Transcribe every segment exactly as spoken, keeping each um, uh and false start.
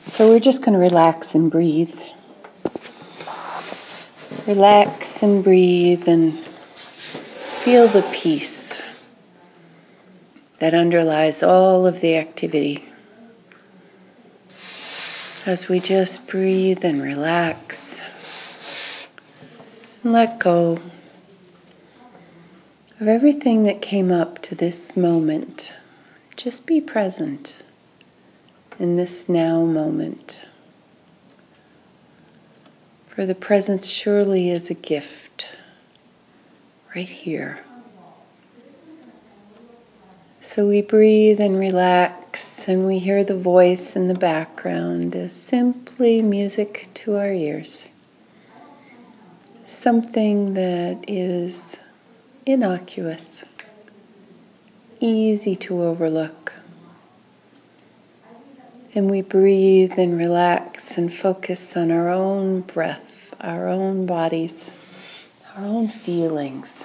So we're just going to relax and breathe. Relax and breathe and feel the peace that underlies all of the activity. As we just breathe and relax and let go of everything that came up to this moment. Just be present in this now moment. For the presence surely is a gift right here. So we breathe and relax, and we hear the voice in the background as simply music to our ears. Something that is innocuous, easy to overlook. And we breathe and relax and focus on our own breath, our own bodies, our own feelings.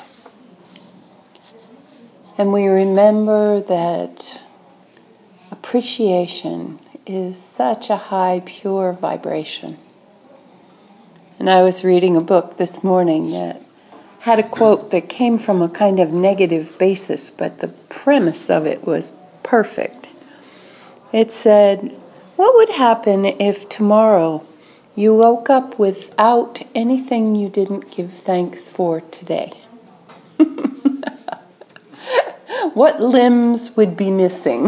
And we remember that appreciation is such a high, pure vibration. And I was reading a book this morning that had a quote that came from a kind of negative basis, but the premise of it was perfect. It said, what would happen if tomorrow you woke up without anything you didn't give thanks for today? What limbs would be missing?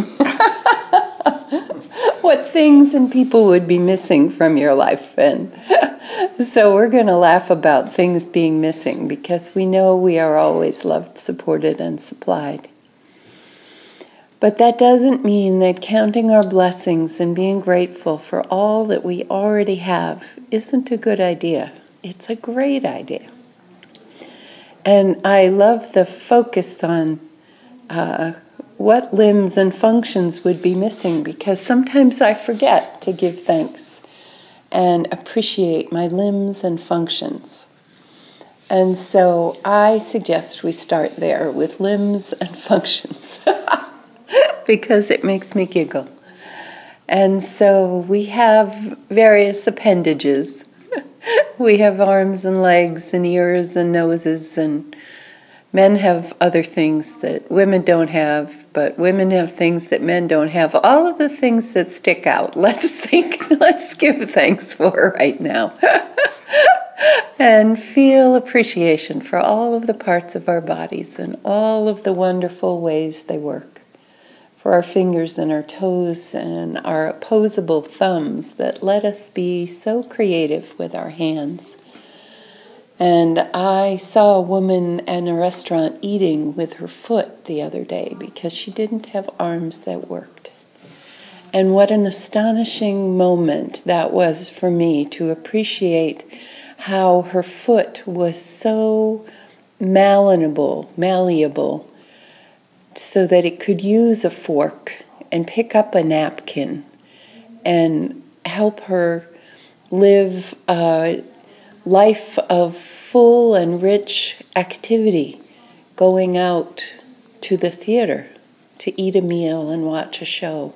What things and people would be missing from your life? And so we're going to laugh about things being missing because we know we are always loved, supported, and supplied. But that doesn't mean that counting our blessings and being grateful for all that we already have isn't a good idea. It's a great idea. And I love the focus on uh, what limbs and functions would be missing, because sometimes I forget to give thanks and appreciate my limbs and functions. And so I suggest we start there with limbs and functions. Because it makes me giggle. And so we have various appendages. We have arms and legs and ears and noses, and men have other things that women don't have, but women have things that men don't have. All of the things that stick out, let's think, let's give thanks for right now. And feel appreciation for all of the parts of our bodies and all of the wonderful ways they work. For our fingers and our toes and our opposable thumbs that let us be so creative with our hands. And I saw a woman in a restaurant eating with her foot the other day because she didn't have arms that worked. And what an astonishing moment that was for me to appreciate how her foot was so malleable, malleable, so that it could use a fork and pick up a napkin and help her live a life of full and rich activity, going out to the theater to eat a meal and watch a show.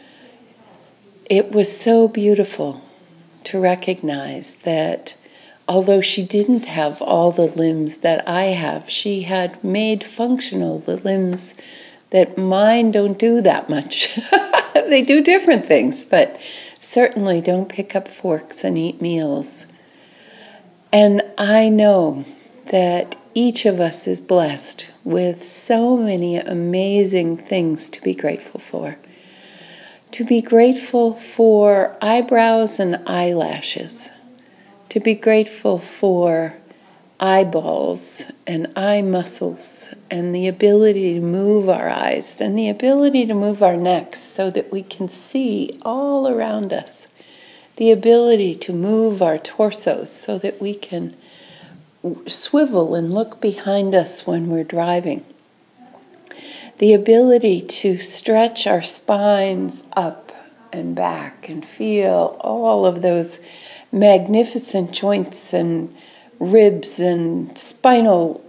It was so beautiful to recognize that although she didn't have all the limbs that I have, she had made functional the limbs that mine don't do that much. They do different things, but certainly don't pick up forks and eat meals. And I know that each of us is blessed with so many amazing things to be grateful for. To be grateful for eyebrows and eyelashes. To be grateful for eyeballs and eye muscles and the ability to move our eyes and the ability to move our necks so that we can see all around us. The ability to move our torsos so that we can swivel and look behind us when we're driving. The ability to stretch our spines up and back and feel all of those magnificent joints and ribs and spinal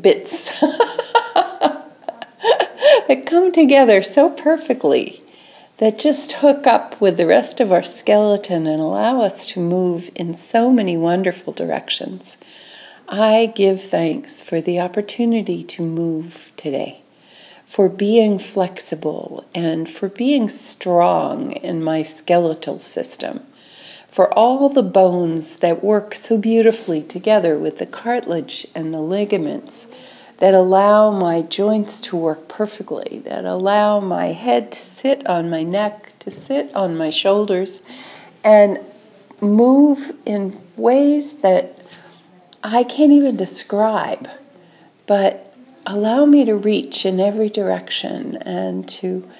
bits that come together so perfectly that just hook up with the rest of our skeleton and allow us to move in so many wonderful directions. I give thanks for the opportunity to move today, for being flexible and for being strong in my skeletal system, for all the bones that work so beautifully together with the cartilage and the ligaments that allow my joints to work perfectly, that allow my head to sit on my neck, to sit on my shoulders, and move in ways that I can't even describe, but allow me to reach in every direction and to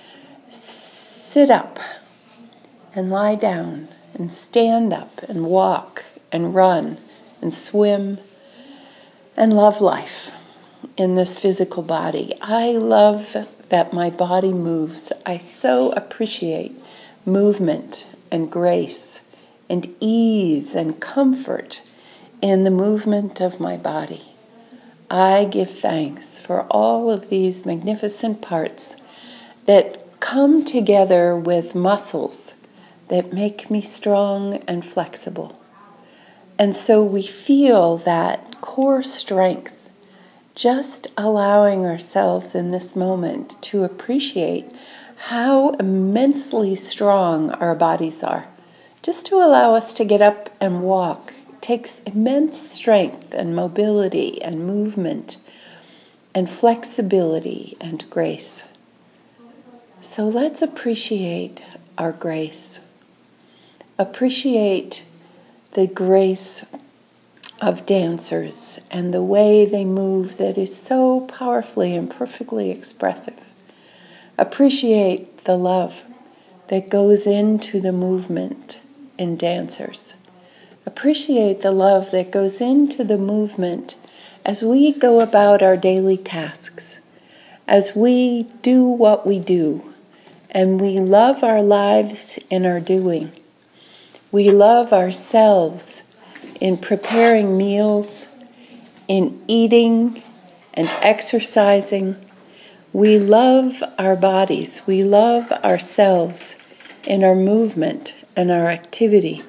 sit up and lie down and stand up and walk and run and swim and love life in this physical body. I love that my body moves. I so appreciate movement and grace and ease and comfort in the movement of my body. I give thanks for all of these magnificent parts that come together with muscles that make me strong and flexible. And so we feel that core strength, just allowing ourselves in this moment to appreciate how immensely strong our bodies are. Just to allow us to get up and walk takes immense strength and mobility and movement and flexibility and grace. So let's appreciate our grace. Appreciate the grace of dancers and the way they move that is so powerfully and perfectly expressive. Appreciate the love that goes into the movement in dancers. Appreciate the love that goes into the movement as we go about our daily tasks, as we do what we do, and we love our lives in our doing. We love ourselves in preparing meals, in eating and exercising. We love our bodies. We love ourselves in our movement and our activity.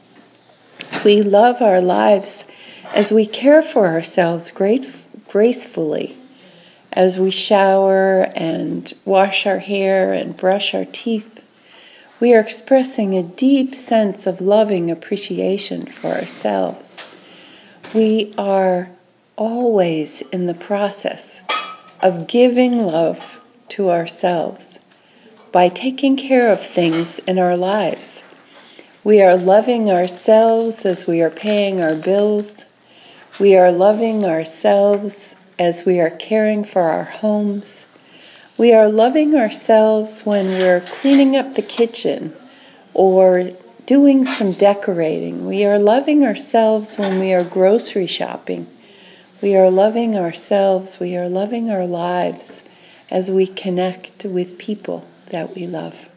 We love our lives as we care for ourselves great, gracefully, as we shower and wash our hair and brush our teeth. We are expressing a deep sense of loving appreciation for ourselves. We are always in the process of giving love to ourselves by taking care of things in our lives. We are loving ourselves as we are paying our bills. We are loving ourselves as we are caring for our homes. We are loving ourselves when we're cleaning up the kitchen or doing some decorating. We are loving ourselves when we are grocery shopping. We are loving ourselves, we are loving our lives as we connect with people that we love.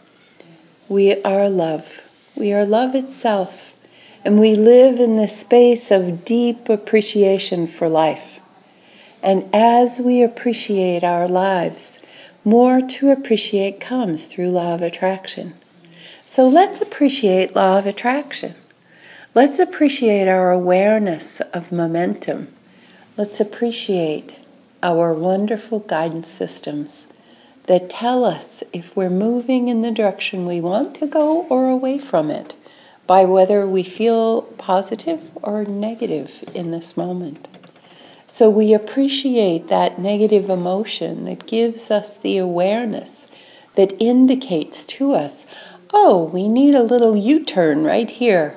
We are love. We are love itself. And we live in this space of deep appreciation for life. And as we appreciate our lives, more to appreciate comes through law of attraction. So let's appreciate law of attraction. Let's appreciate our awareness of momentum. Let's appreciate our wonderful guidance systems that tell us if we're moving in the direction we want to go or away from it, by whether we feel positive or negative in this moment. So we appreciate that negative emotion that gives us the awareness that indicates to us, oh, we need a little U-turn right here.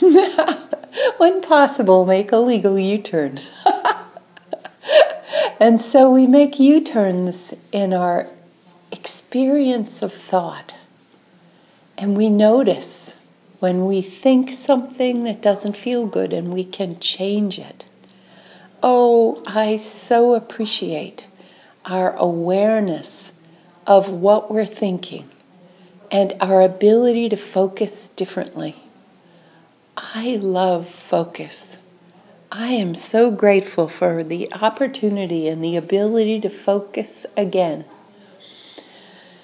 When possible, make a legal U-turn. And so we make U-turns in our experience of thought. And we notice when we think something that doesn't feel good and we can change it. Oh, I so appreciate our awareness of what we're thinking and our ability to focus differently. I love focus. I am so grateful for the opportunity and the ability to focus again.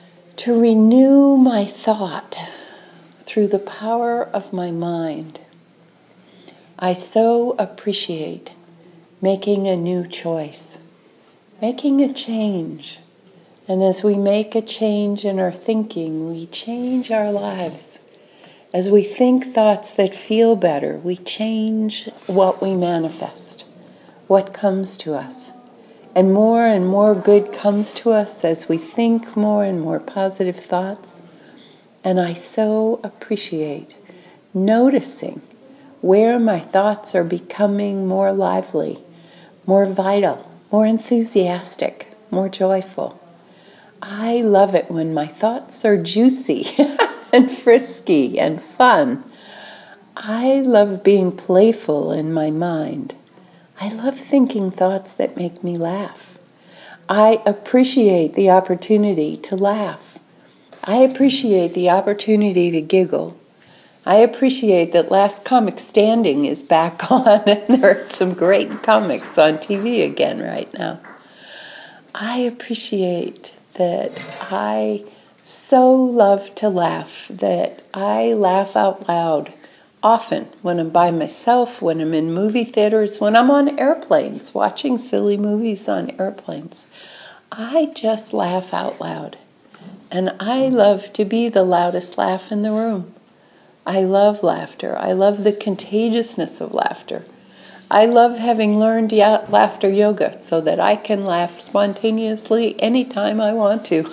to renew my thought through the power of my mind. I so appreciate making a new choice, making a change. And as we make a change in our thinking, we change our lives. As we think thoughts that feel better, we change what we manifest, what comes to us. And more and more good comes to us as we think more and more positive thoughts. And I so appreciate noticing where my thoughts are becoming more lively, more vital, more enthusiastic, more joyful. I love it when my thoughts are juicy and frisky and fun. I love being playful in my mind. I love thinking thoughts that make me laugh. I appreciate the opportunity to laugh. I appreciate the opportunity to giggle. I appreciate that Last Comic Standing is back on, and there are some great comics on T V again right now. I appreciate that I so love to laugh, that I laugh out loud often when I'm by myself, when I'm in movie theaters, when I'm on airplanes, watching silly movies on airplanes. I just laugh out loud. And I love to be the loudest laugh in the room. I love laughter. I love the contagiousness of laughter. I love having learned ya- laughter yoga so that I can laugh spontaneously anytime I want to.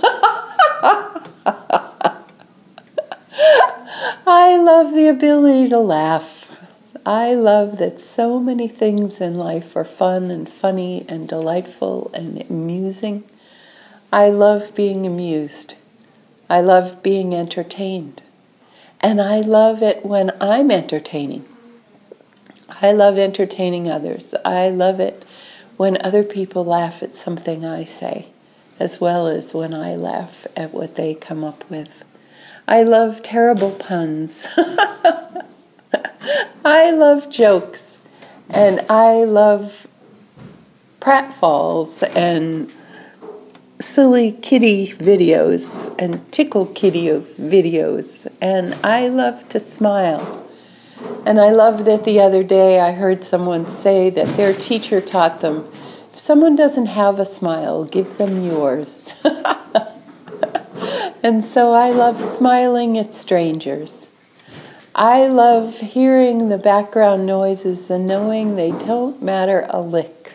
I love the ability to laugh. I love that so many things in life are fun and funny and delightful and amusing. I love being amused. I love being entertained. And I love it when I'm entertaining. I love entertaining others. I love it when other people laugh at something I say, as well as when I laugh at what they come up with. I love terrible puns. I love jokes. And I love pratfalls and silly kitty videos and tickle kitty videos. And I love to smile. And I love that the other day I heard someone say that their teacher taught them, if someone doesn't have a smile, give them yours. And so I love smiling at strangers. I love hearing the background noises and knowing they don't matter a lick.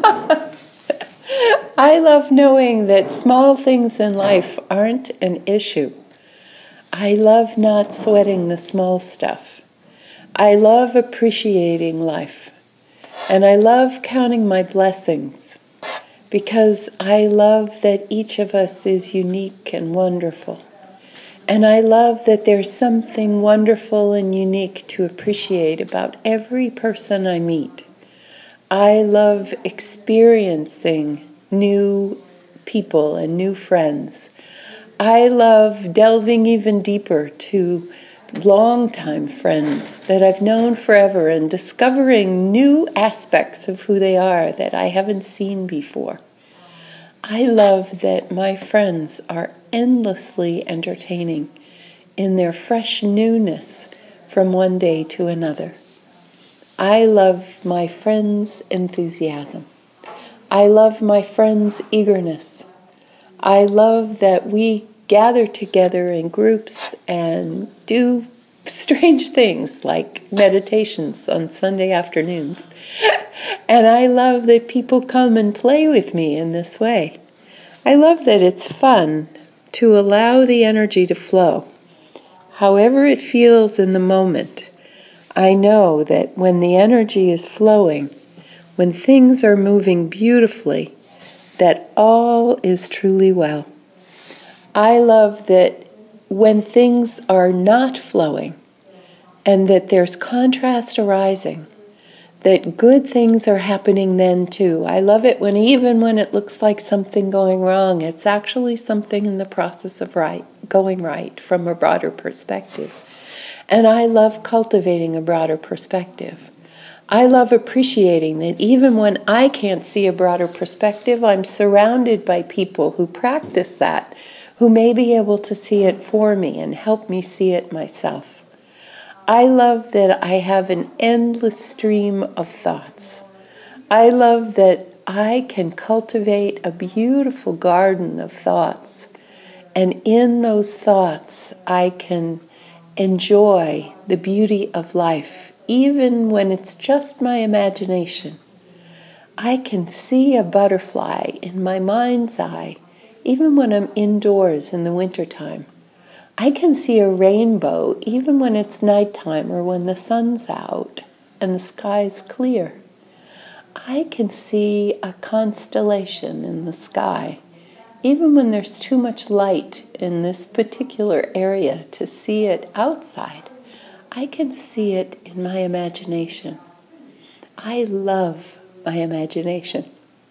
I love knowing that small things in life aren't an issue. I love not sweating the small stuff. I love appreciating life. And I love counting my blessings because I love that each of us is unique and wonderful. And I love that there's something wonderful and unique to appreciate about every person I meet. I love experiencing new people and new friends. I love delving even deeper to longtime friends that I've known forever and discovering new aspects of who they are that I haven't seen before. I love that my friends are endlessly entertaining in their fresh newness from one day to another. I love my friends' enthusiasm. I love my friends' eagerness. I love that we gather together in groups and do strange things like meditations on Sunday afternoons. And I love that people come and play with me in this way. I love that it's fun to allow the energy to flow. However it feels in the moment, I know that when the energy is flowing, when things are moving beautifully, that all is truly well. I love that when things are not flowing and that there's contrast arising, that good things are happening then too. I love it when even when it looks like something going wrong, it's actually something in the process of right, going right from a broader perspective. And I love cultivating a broader perspective. I love appreciating that even when I can't see a broader perspective, I'm surrounded by people who practice that, who may be able to see it for me and help me see it myself. I love that I have an endless stream of thoughts. I love that I can cultivate a beautiful garden of thoughts. And in those thoughts, I can enjoy the beauty of life, even when it's just my imagination. I can see a butterfly in my mind's eye, even when I'm indoors in the wintertime. I can see a rainbow even when it's nighttime or when the sun's out and the sky's clear. I can see a constellation in the sky even when there's too much light in this particular area to see it outside. I can see it in my imagination. I love my imagination.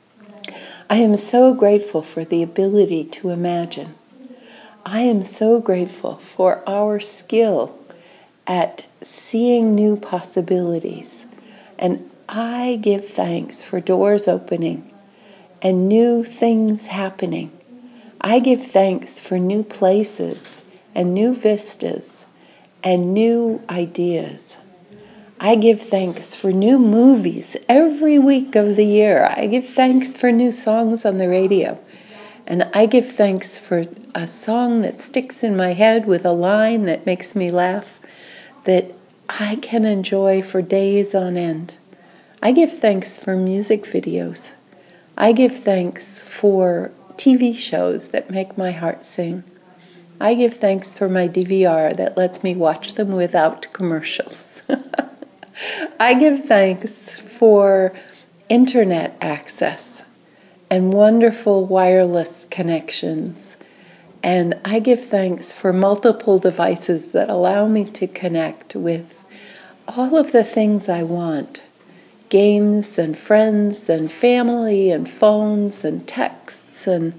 I am so grateful for the ability to imagine. I am so grateful for our skill at seeing new possibilities. And I give thanks for doors opening and new things happening. I give thanks for new places and new vistas and new ideas. I give thanks for new movies every week of the year. I give thanks for new songs on the radio. And I give thanks for a song that sticks in my head with a line that makes me laugh, that I can enjoy for days on end. I give thanks for music videos. I give thanks for T V shows that make my heart sing. I give thanks for my D V R that lets me watch them without commercials. I give thanks for internet access and wonderful wireless connections. And I give thanks for multiple devices that allow me to connect with all of the things I want. Games and friends and family and phones and texts and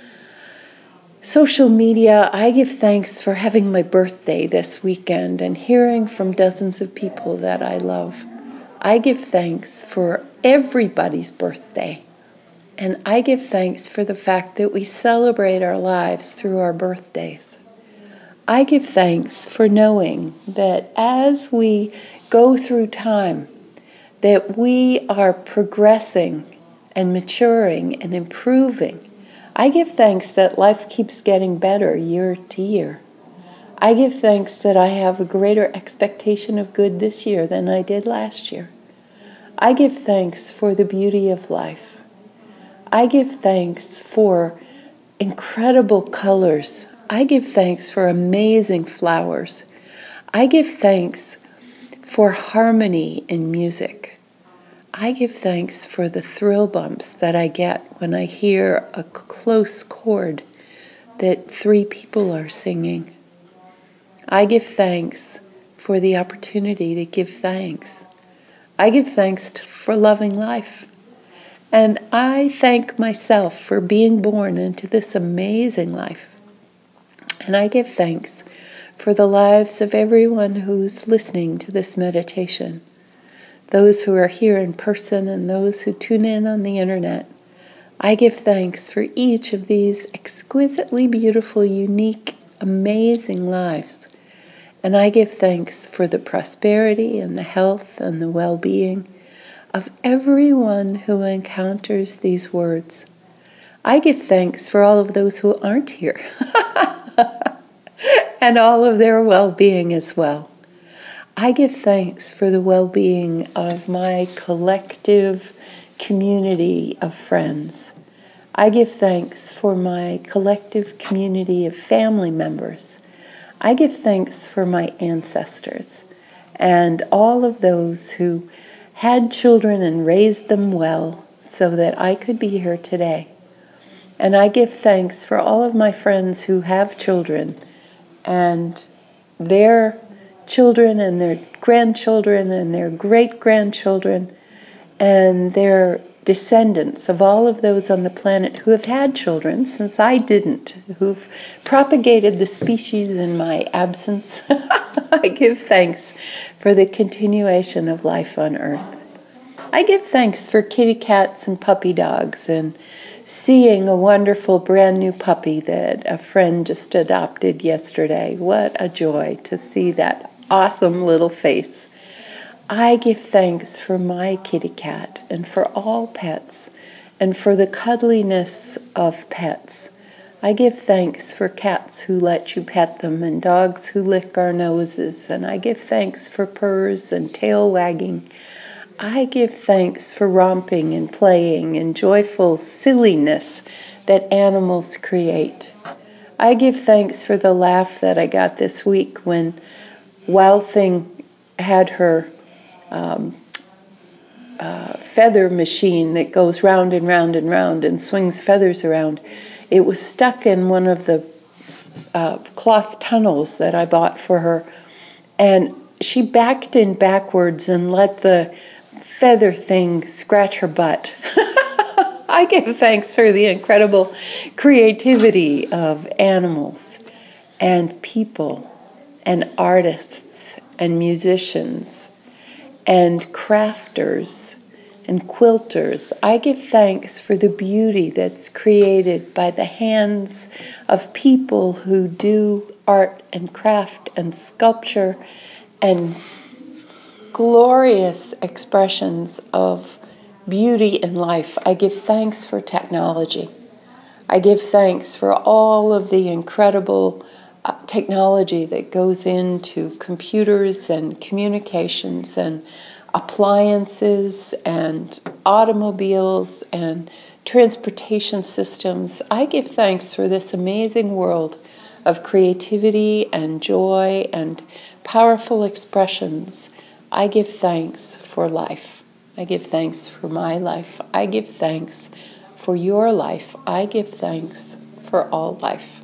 social media. I give thanks for having my birthday this weekend and hearing from dozens of people that I love. I give thanks for everybody's birthday. And I give thanks for the fact that we celebrate our lives through our birthdays. I give thanks for knowing that as we go through time, that we are progressing and maturing and improving. I give thanks that life keeps getting better year to year. I give thanks that I have a greater expectation of good this year than I did last year. I give thanks for the beauty of life. I give thanks for incredible colors. I give thanks for amazing flowers. I give thanks for harmony in music. I give thanks for the thrill bumps that I get when I hear a close chord that three people are singing. I give thanks for the opportunity to give thanks. I give thanks to, for loving life. And I thank myself for being born into this amazing life. And I give thanks for the lives of everyone who's listening to this meditation, those who are here in person and those who tune in on the internet. I give thanks for each of these exquisitely beautiful, unique, amazing lives. And I give thanks for the prosperity and the health and the well-being of everyone who encounters these words. I give thanks for all of those who aren't here and all of their well-being as well. I give thanks for the well-being of my collective community of friends. I give thanks for my collective community of family members. I give thanks for my ancestors and all of those who had children and raised them well so that I could be here today. And I give thanks for all of my friends who have children and their children and their grandchildren and their great-grandchildren and their descendants of all of those on the planet who have had children since I didn't, who've propagated the species in my absence. I give thanks for the continuation of life on Earth. I give thanks for kitty cats and puppy dogs and seeing a wonderful brand new puppy that a friend just adopted yesterday. What a joy to see that awesome little face. I give thanks for my kitty cat and for all pets and for the cuddliness of pets. I give thanks for cats who let you pet them and dogs who lick our noses, and I give thanks for purrs and tail wagging. I give thanks for romping and playing and joyful silliness that animals create. I give thanks for the laugh that I got this week when Wild Thing had her um, uh, feather machine that goes round and round and round and swings feathers around. It was stuck in one of the uh, cloth tunnels that I bought for her, and she backed in backwards and let the feather thing scratch her butt. I give thanks for the incredible creativity of animals and people and artists and musicians and crafters and quilters. I give thanks for the beauty that's created by the hands of people who do art and craft and sculpture and glorious expressions of beauty in life. I give thanks for technology. I give thanks for all of the incredible uh, technology that goes into computers and communications and appliances and automobiles and transportation systems. I give thanks for this amazing world of creativity and joy and powerful expressions. I give thanks for life. I give thanks for my life. I give thanks for your life. I give thanks for all life.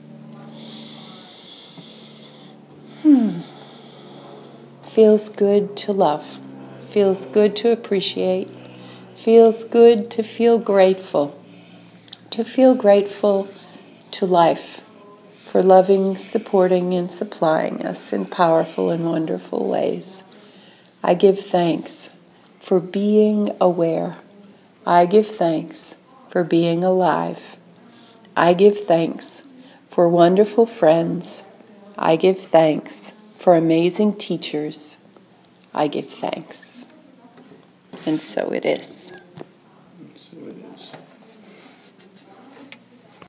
Hmm. Feels good to love. Feels good to appreciate. Feels good to feel grateful. To feel grateful to life for loving, supporting, and supplying us in powerful and wonderful ways. I give thanks for being aware. I give thanks for being alive. I give thanks for wonderful friends. I give thanks for amazing teachers. I give thanks. And so it is.